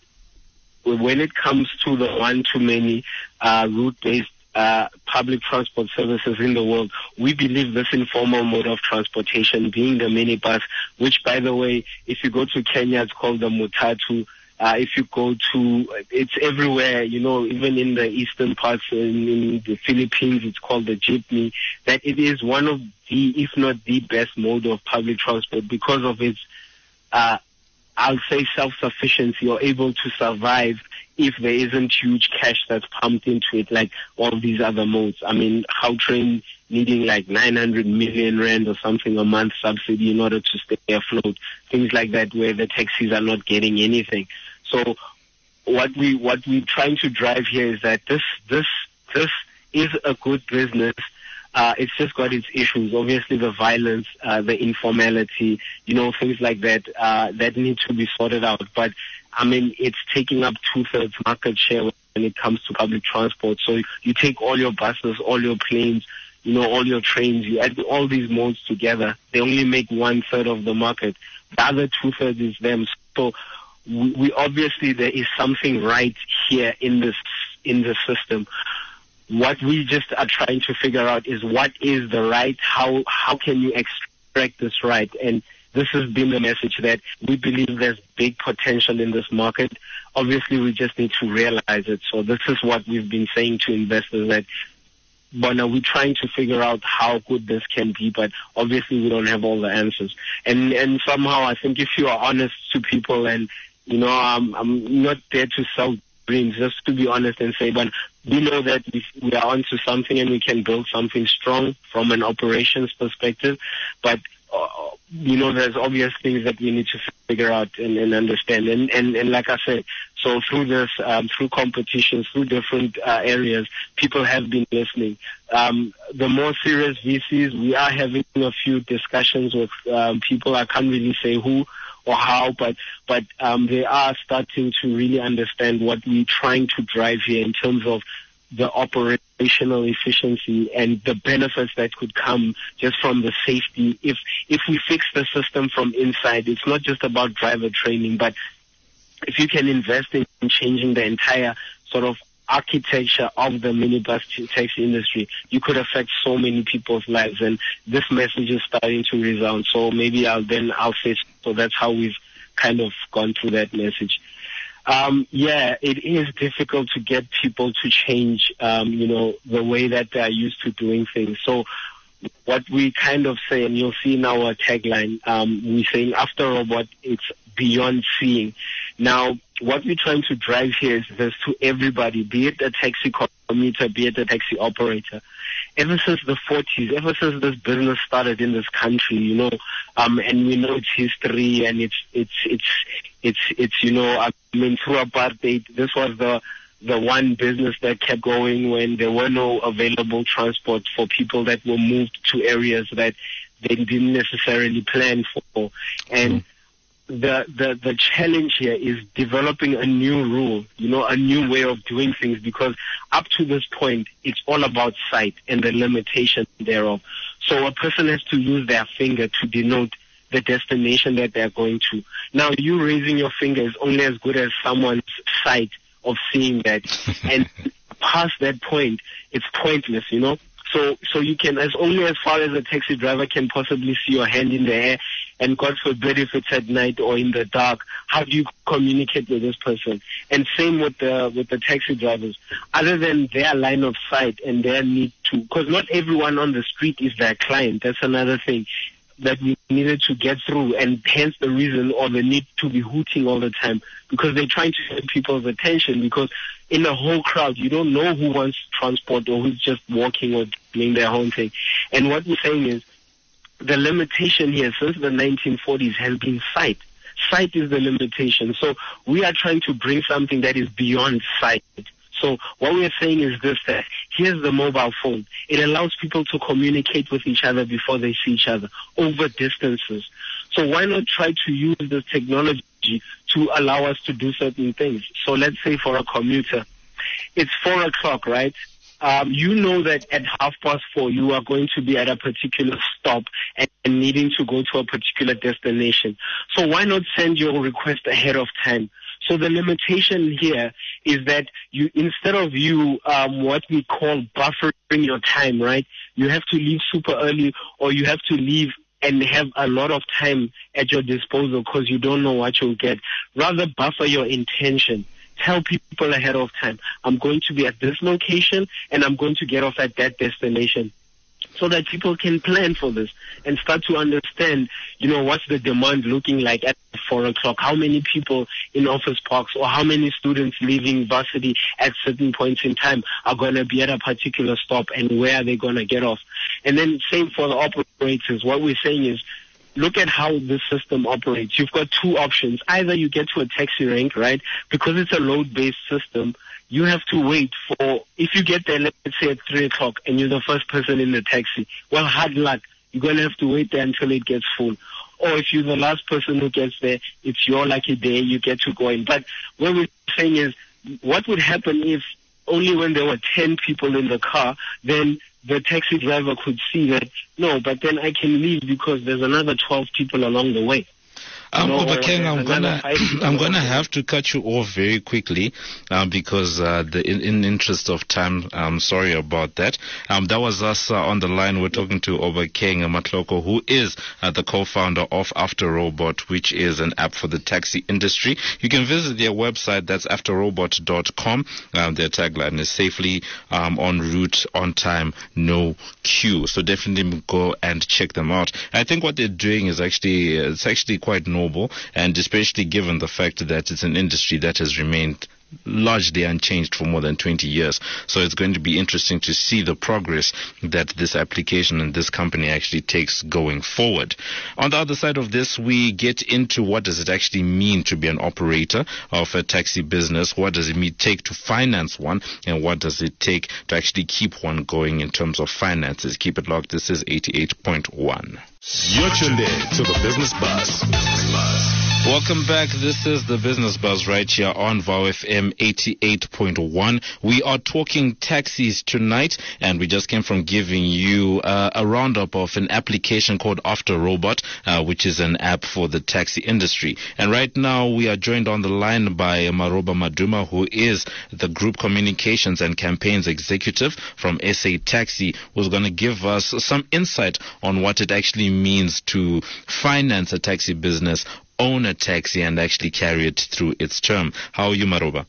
when it comes to the one-to-many uh, route-based uh, public transport services in the world, we believe this informal mode of transportation, being the minibus, which, by the way, if you go to Kenya, it's called the Mutatu. Uh, if you go to, it's everywhere, you know, even in the eastern parts, in, in the Philippines, it's called the jeepney, that it is one of the, if not the best mode of public transport because of its, uh, I'll say self-sufficiency. You're able to survive if there isn't huge cash that's pumped into it like all these other modes. I mean, Gautrain needing like nine hundred million rand or something a month subsidy in order to stay afloat, things like that, where the taxis are not getting anything. So what we what we're trying to drive here is that this this this is a good business. Uh, it's just got its issues. Obviously, the violence, uh, the informality, you know, things like that uh, that need to be sorted out. But I mean, it's taking up two-thirds market share when it comes to public transport. So you take all your buses, all your planes, you know, all your trains, you add all these modes together, they only make one-third of the market. The other two-thirds is them. So we, we obviously, there is something right here in this in the system. What we just are trying to figure out is what is the right, how how can you extract this right? And this has been the message, that we believe there's big potential in this market. Obviously, we just need to realize it. So this is what we've been saying to investors, that but now we're trying to figure out how good this can be, but obviously we don't have all the answers. And and somehow I think if you are honest to people, and, you know, I'm, I'm not there to sell dreams, just to be honest and say, but we know that we, we are onto something and we can build something strong from an operations perspective. But, uh, you know, there's obvious things that we need to figure out and, and understand. And, and, and like I said, so through this, um, through competitions, through different uh, areas, people have been listening. Um, the more serious V Cs, we are having a few discussions with um, people. I can't really say who or how, but but um, they are starting to really understand what we're trying to drive here in terms of the operational efficiency and the benefits that could come just from the safety. If if we fix the system from inside, it's not just about driver training, but if you can invest in changing the entire sort of architecture of the minibus taxi industry, you could affect so many people's lives, and this message is starting to resound. So maybe I'll then I'll say so. That's how we've kind of gone through that message. Um, yeah, it is difficult to get people to change, um, you know, the way that they are used to doing things. So what we kind of say, and you'll see in our tagline, um, we're saying after robot, it's beyond seeing. Now, what we're trying to drive here is this to everybody, be it a taxi commuter, be it a taxi operator. Ever since the forties, ever since this business started in this country, you know, um, and we know its history, and it's, it's, it's, it's, it's, you know, I mean, through apartheid, this was the, the one business that kept going when there were no available transport for people that were moved to areas that they didn't necessarily plan for. And mm. The, the the challenge here is developing a new rule, you know, a new way of doing things, because up to this point, it's all about sight and the limitation thereof. So a person has to use their finger to denote the destination that they're going to. Now, you raising your finger is only as good as someone's sight of seeing that. And past that point, it's pointless, you know. So, so you can, as only as far as a taxi driver can possibly see your hand in the air, and God forbid if it's at night or in the dark, how do you communicate with this person? And same with the with the taxi drivers. Other than their line of sight and their need to, because not everyone on the street is their client. That's another thing that we needed to get through, and hence the reason or the need to be hooting all the time, because they're trying to get people's attention, because in a whole crowd, you don't know who wants transport or who's just walking or doing their own thing. And what we're saying is the limitation here since the nineteen forties has been sight. Sight is the limitation. So we are trying to bring something that is beyond sight. So what we are saying is this, that here's the mobile phone. It allows people to communicate with each other before they see each other over distances. So why not try to use this technology to allow us to do certain things? So let's say for a commuter, it's four o'clock, right? Um, you know that at half past four you are going to be at a particular stop and, and needing to go to a particular destination. So why not send your request ahead of time? So the limitation here is that you, instead of you, um, what we call buffering your time, right? You have to leave super early, or you have to leave and have a lot of time at your disposal because you don't know what you'll get. Rather buffer your intention. Tell people ahead of time, I'm going to be at this location and I'm going to get off at that destination, so that people can plan for this and start to understand, you know, what's the demand looking like at four o'clock, how many people in office parks or how many students leaving varsity at certain points in time are going to be at a particular stop and where are they going to get off. And then same for the operators. What we're saying is, look at how this system operates. You've got two options. Either you get to a taxi rank, right? Because it's a load-based system, you have to wait for, if you get there, let's say at three o'clock, and you're the first person in the taxi, well, hard luck. You're going to have to wait there until it gets full. Or if you're the last person who gets there, it's your lucky day, you get to go in. But what we're saying is, what would happen if only when there were ten people in the car, then the taxi driver could see that, no, but then I can leave because there's another twelve people along the way. Um, no, Obakeng, I'm gonna, I'm gonna have to cut you off very quickly, uh, because uh, the in, in interest of time, I'm sorry about that. Um, that was us uh, on the line. We're talking to Obakeng Matloko, who is uh, the co-founder of AfterRobot, which is an app for the taxi industry. You can visit their website. That's after robot dot com. Um, their tagline is safely um, en route, on time, no queue. So definitely go and check them out. I think what they're doing is actually it's actually quite noble. And especially given the fact that it's an industry that has remained largely unchanged for more than twenty years. So it's going to be interesting to see the progress that this application and this company actually takes going forward. On the other side of this, we get into what does it actually mean to be an operator of a taxi business, what does it mean take to finance one, and what does it take to actually keep one going in terms of finances. Keep it locked. This is eighty-eight point one. You're tuned in to the Business Buzz. Business Buzz. Welcome back. This is the Business Buzz right here on V O W F M eighty-eight point one. We are talking taxis tonight, and we just came from giving you uh, a roundup of an application called AfterRobot, uh, which is an app for the taxi industry. And right now we are joined on the line by Maroba Maduma, who is the Group Communications and Campaigns Executive from S A Taxi, who's going to give us some insight on what it actually means to finance a taxi business, own a taxi, and actually carry it through its term. How are you, Maroba?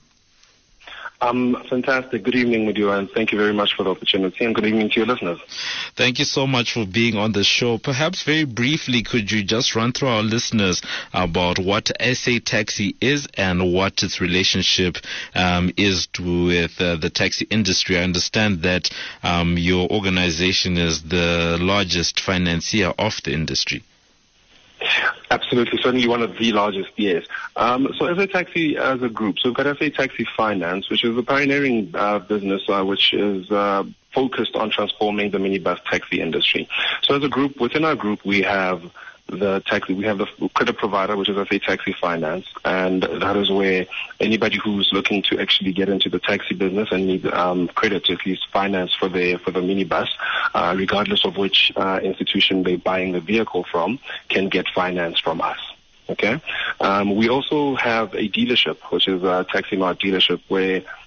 Um, fantastic. Good evening with you, and thank you very much for the opportunity, and good evening to your listeners. Thank you so much for being on the show. Perhaps very briefly, could you just run through our listeners about what S A Taxi is and what its relationship um, is to, with uh, the taxi industry? I understand that um, your organization is the largest financier of the industry. Absolutely, certainly one of the largest, yes. Um, so S A Taxi as a group, so we've got S A Taxi Finance, which is a pioneering uh, business uh, which is uh, focused on transforming the minibus taxi industry. So as a group, within our group, we have the taxi, we have the credit provider, which is S A Taxi Finance, and that is where anybody who's looking to actually get into the taxi business and need um, credit, at least finance for the for the minibus, uh, regardless of which uh, institution they're buying the vehicle from, can get finance from us. Okay. Um, we also have a dealership, which is a Taxi Mart dealership, where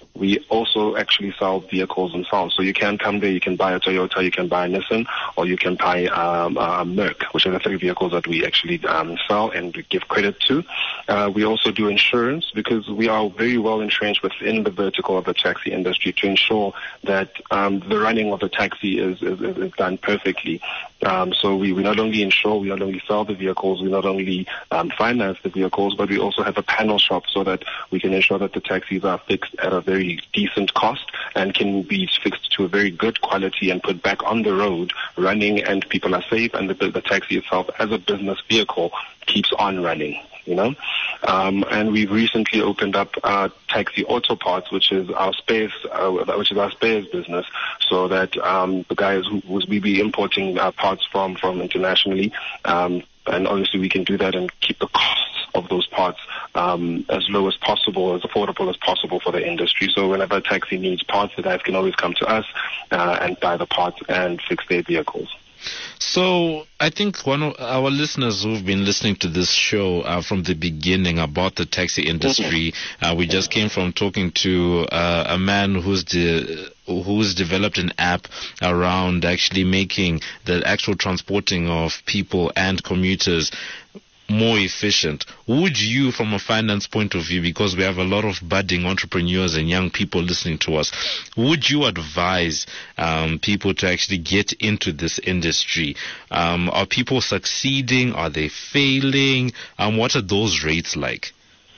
we also actually sell vehicles themselves. So you can come there, you can buy a Toyota, you can buy a Nissan, or you can buy um, a Merc, which are the three vehicles that we actually um, sell and give credit to. Uh, we also do insurance because we are very well entrenched within the vertical of the taxi industry to ensure that um, the running of the taxi is, is, is done perfectly. Um, so we, we not only insure, we not only sell the vehicles, we not only um, finance the vehicles, but we also have a panel shop so that we can ensure that the taxis are fixed at a very decent cost and can be fixed to a very good quality and put back on the road running, and people are safe, and the, the taxi itself as a business vehicle keeps on running, you know. Um, and we've recently opened up uh, Taxi Auto Parts, which is our spares, uh, which is our spares business, so that um, the guys who we be importing uh, parts from from internationally, um, and obviously we can do that and keep the costs of those parts um, as low as possible, as affordable as possible for the industry. So whenever a taxi needs parts, the guys can always come to us uh, and buy the parts and fix their vehicles. So I think one of our listeners who've been listening to this show uh, from the beginning about the taxi industry, uh, we just came from talking to uh, a man who's de- who's developed an app around actually making the actual transporting of people and commuters more efficient. Would you, from a finance point of view, because we have a lot of budding entrepreneurs and young people listening to us, would you advise um, people to actually get into this industry? Um, are people succeeding? Are they failing? Um, what are those rates like?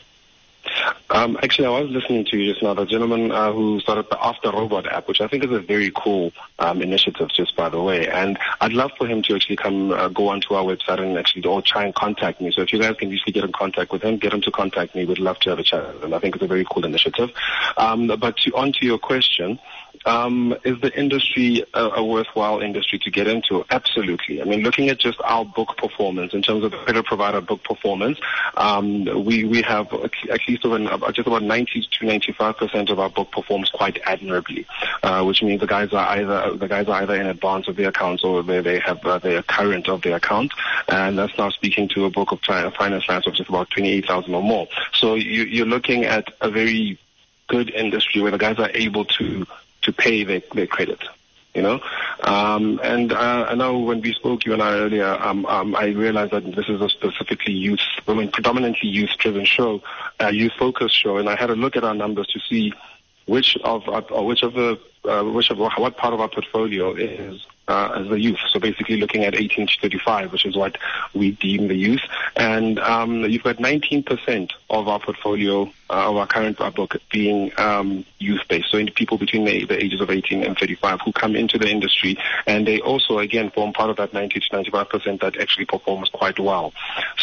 Um, actually, I was listening to you just now, the gentleman uh, who started the After Robot app, which I think is a very cool um, initiative, just by the way. And I'd love for him to actually come uh, go onto our website and actually or try and contact me. So if you guys can usually get in contact with him, get him to contact me. We'd love to have a chat with him. I think it's a very cool initiative. Um, but to, on to your question, um, is the industry a, a worthwhile industry to get into? Absolutely. I mean, looking at just our book performance, in terms of the credit provider book performance, um, we, we have at least over just about ninety to ninety-five percent of our book performs quite admirably, uh, which means the guys are either the guys are either in advance of their accounts or they they have uh, they are current of their account, and that's now speaking to a book of tri- finance finance of just about twenty-eight thousand or more. So you, you're looking at a very good industry where the guys are able to to pay their, their credit. You know, um, and uh, I know when we spoke, you and I earlier, um, um, I realized that this is a specifically youth, I mean, predominantly youth-driven show, uh, youth-focused show, and I had a look at our numbers to see which of our, or which of the uh, which of what part of our portfolio is uh, as the youth. So basically, looking at eighteen to thirty-five, which is what we deem the youth, and um, you've got nineteen percent of our portfolio uh, of our current book being um, youth-based. So people between the, the ages of eighteen and thirty-five who come into the industry, and they also again form part of that ninety to ninety-five percent that actually performs quite well.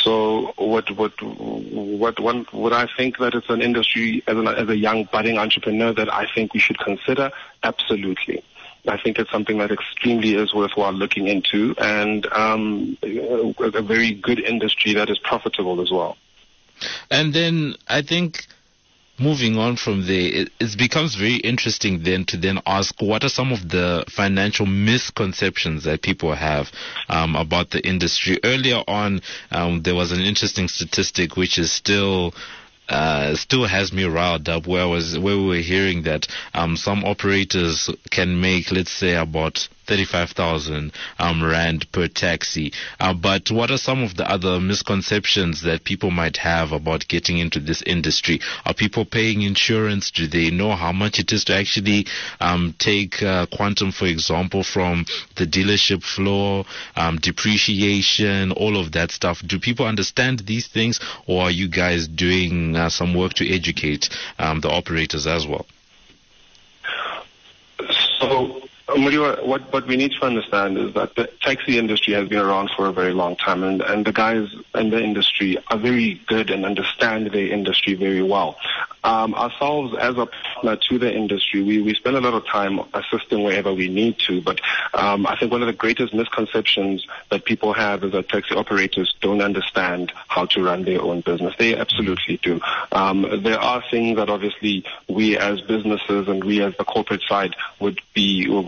So what what what one would I think that it's an industry as, an, as a young budding entrepreneur that I think we should consider? Absolutely. I think it's something that extremely is worthwhile looking into, and um, a, a very good industry that is profitable as well. And then I think moving on from there, it, it becomes very interesting then to then ask what are some of the financial misconceptions that people have um, about the industry. Earlier on, um, there was an interesting statistic which is still Uh, still has me riled up, where I was where we were hearing that um, some operators can make, let's say, about thirty-five thousand um, rand per taxi. Uh, but what are some of the other misconceptions that people might have about getting into this industry? Are people paying insurance? Do they know how much it is to actually um, take uh, Quantum, for example, from the dealership floor, um, depreciation, all of that stuff? Do people understand these things, or are you guys doing uh, some work to educate um, the operators as well? So, Muliwa, what, what we need to understand is that the taxi industry has been around for a very long time, and, and the guys in the industry are very good and understand the industry very well. Um, ourselves, as a partner to the industry, we, we spend a lot of time assisting wherever we need to, but um, I think one of the greatest misconceptions that people have is that taxi operators don't understand how to run their own business. They absolutely do. Um, there are things that obviously we as businesses and we as the corporate side would be,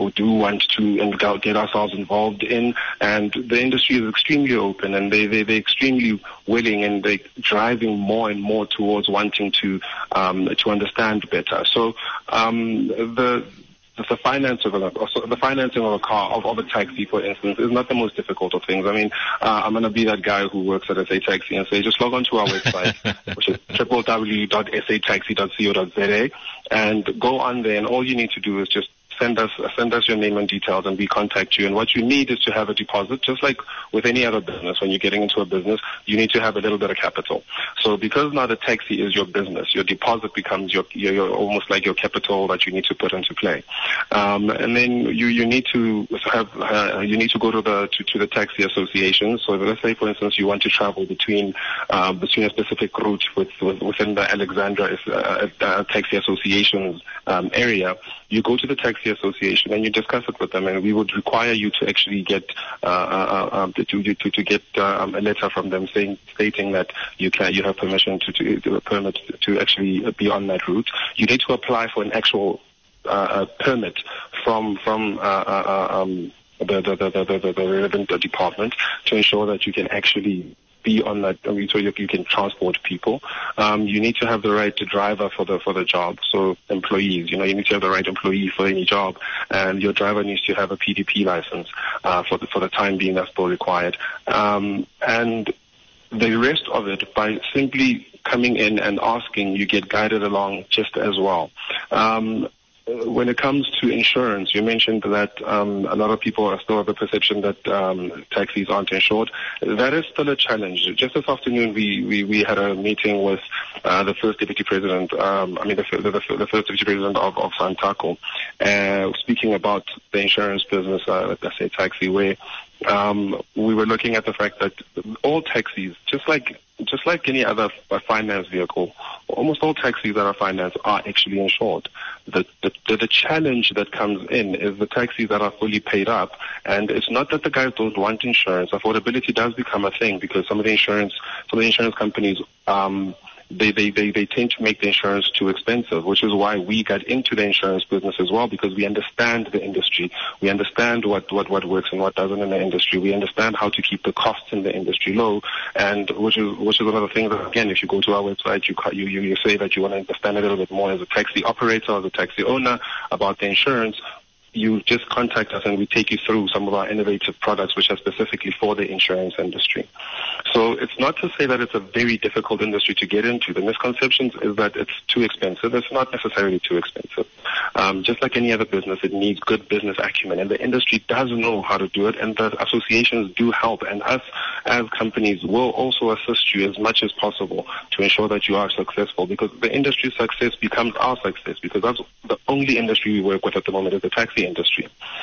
do do want to get ourselves involved in. And the industry is extremely open, and they, they, they're extremely willing, and they're driving more and more towards wanting to um, to understand better. So um, the The financing of a, the financing of a car, of, of a taxi, for instance, is not the most difficult of things. I mean, uh, I'm going to be that guy who works at S A Taxi and say, just log on to our website, which is w w w dot s a taxi dot co dot z a, and go on there, and all you need to do is just send us send us your name and details, and we contact you. And what you need is to have a deposit, just like with any other business. When you're getting into a business, you need to have a little bit of capital. So because now the taxi is your business, your deposit becomes your, your, your almost like your capital that you need to put into play. Um, and then you, you need to have uh, you need to go to the to, to the taxi association. So let's say, for instance, you want to travel between uh, between a specific route with, with, within the Alexandra uh, uh, Taxi Association's um, area. You go to the taxi association and you discuss it with them, and we would require you to actually get uh, uh, um, to, to to get uh, um, a letter from them saying stating that you can you have permission to to, to permit to actually be on that route. You need to apply for an actual uh, permit from from uh, uh, um, the, the, the, the, the, the relevant department to ensure that you can actually be on that, so you, you can transport people. Um, you need to have the right to driver for the for the job. So employees, you know, you need to have the right employee for any job, and your driver needs to have a P D P license uh, for the for the time being that's still required. Um, and the rest of it, by simply coming in and asking, you get guided along just as well. Um, When it comes to insurance, you mentioned that um, a lot of people are still of the perception that um, taxis aren't insured. That is still a challenge. Just this afternoon, we, we, we had a meeting with uh, the first deputy president, um, I mean, the, the, the first deputy president of, of Santaco, uh, speaking about the insurance business uh, at S A Taxi, where um, we were looking at the fact that all taxis, just like just like any other finance vehicle, almost all taxis that are financed are actually insured. The, the, the, the challenge that comes in is the taxis that are fully paid up, and it's not that the guys don't want insurance. Affordability does become a thing because some of the insurance, some of the insurance companies, um, They, they, they, they tend to make the insurance too expensive, which is why we got into the insurance business as well, because we understand the industry. We understand what, what, what works and what doesn't in the industry. We understand how to keep the costs in the industry low, and which is which is one of the things that, again, if you go to our website, you, you, you say that you want to understand a little bit more as a taxi operator, as a taxi owner, about the insurance. You just contact us and we take you through some of our innovative products which are specifically for the insurance industry. So it's not to say that it's a very difficult industry to get into. The misconception is that it's too expensive. It's not necessarily too expensive. Um, just like any other business, it needs good business acumen, and the industry does know how to do it, and the associations do help, and us as companies will also assist you as much as possible to ensure that you are successful, because the industry's success becomes our success, because that's the only industry we work with at the moment is the taxi industry.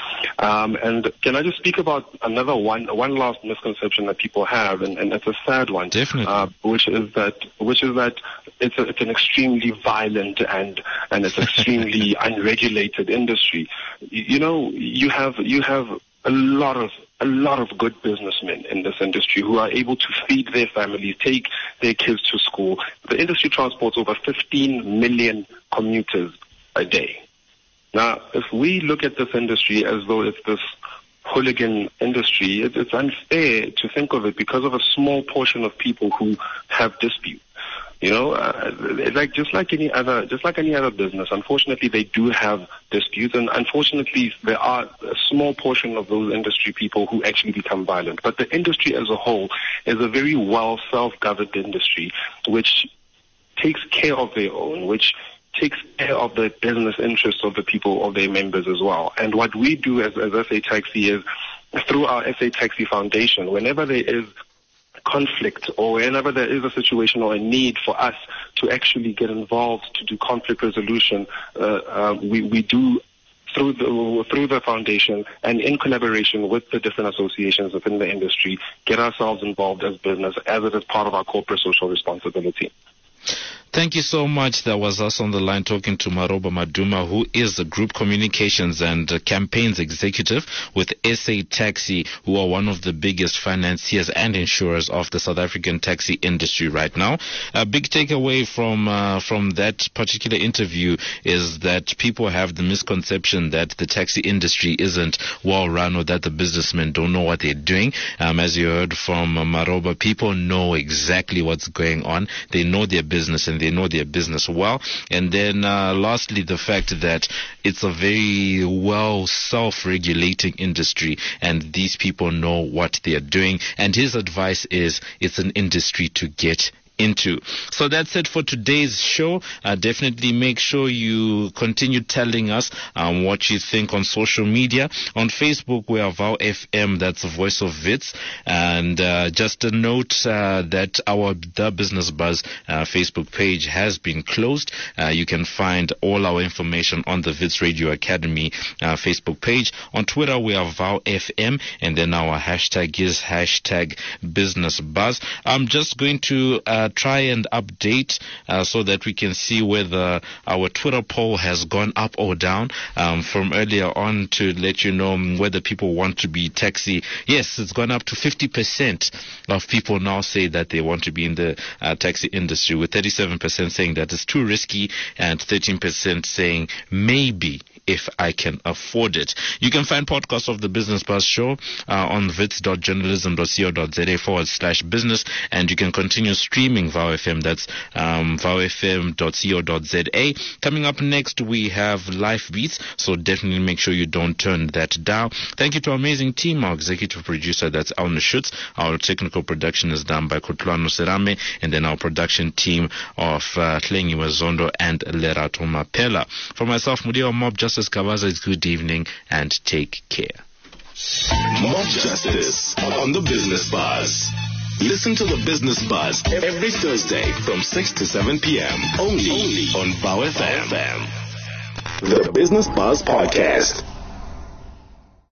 Um, and can I just speak about another one, one last misconception that people have, and, and it's a sad one, Definitely. Uh, which is that, which is that it's a, it's an extremely violent and and it's extremely unregulated industry. You, you know, you have you have a lot of a lot of good businessmen in this industry who are able to feed their families, take their kids to school. The industry transports over fifteen million commuters a day. Now, if we look at this industry as though it's this hooligan industry, it, it's unfair to think of it because of a small portion of people who have dispute. You know, uh, like just like any other, just like any other business. Unfortunately, they do have disputes, and unfortunately, there are a small portion of those industry people who actually become violent. But the industry as a whole is a very well self-governed industry, which takes care of their own, which takes care of the business interests of the people, of their members as well. And what we do as, as S A Taxi is, through our S A Taxi Foundation, whenever there is conflict or whenever there is a situation or a need for us to actually get involved to do conflict resolution, uh, uh, we, we do through the, through the foundation and in collaboration with the different associations within the industry, get ourselves involved as business as it is part of our corporate social responsibility. Thank you so much. That was us on the line talking to Maroba Maduma, who is the Group Communications and uh, Campaigns Executive with S A Taxi, who are one of the biggest financiers and insurers of the South African taxi industry right now. A big takeaway from uh, from that particular interview is that people have the misconception that the taxi industry isn't well run or that the businessmen don't know what they're doing. Um, as you heard from uh, Maroba, people know exactly what's going on. They know their business and they know their business well. And then uh, lastly, the fact that it's a very well self-regulating industry and these people know what they are doing. And his advice is it's an industry to get into. So that's it for today's show. Uh, definitely make sure you continue telling us um, what you think on social media. On Facebook, we are Vow F M, that's the Voice of Wits. And uh, just a note uh, that our The Business Buzz uh, Facebook page has been closed. Uh, you can find all our information on the Wits Radio Academy uh, Facebook page. On Twitter, we are Vow F M, and then our hashtag is hashtag Business Buzz. I'm just going to uh, try and update uh, so that we can see whether our Twitter poll has gone up or down um, from earlier on, to let you know whether people want to be taxi. Yes, it's gone up to fifty percent of people now say that they want to be in the uh, taxi industry, with thirty-seven percent saying that it's too risky and thirteen percent saying maybe if I can afford it. You can find podcasts of the Business Buzz show uh, on wits.journalism.co.za forward slash business, and you can continue streaming Vow F M. That's um, vow f m dot co dot z a. Coming up next, we have Life Beats, so definitely make sure you don't turn that down. Thank you to our amazing team, our executive producer, that's Alna Schutz. Our technical production is done by Kutlwano Serame, and then our production team of uh, Tlengi Wazondo and Lerato Mapela. For myself, Mudia Mob Justice Kabaza, is good evening and take care. Mob Justice on the Business Buzz. Listen to the Business Buzz every Thursday from six to seven p.m. only, only on Vow F M. The Business Buzz Podcast.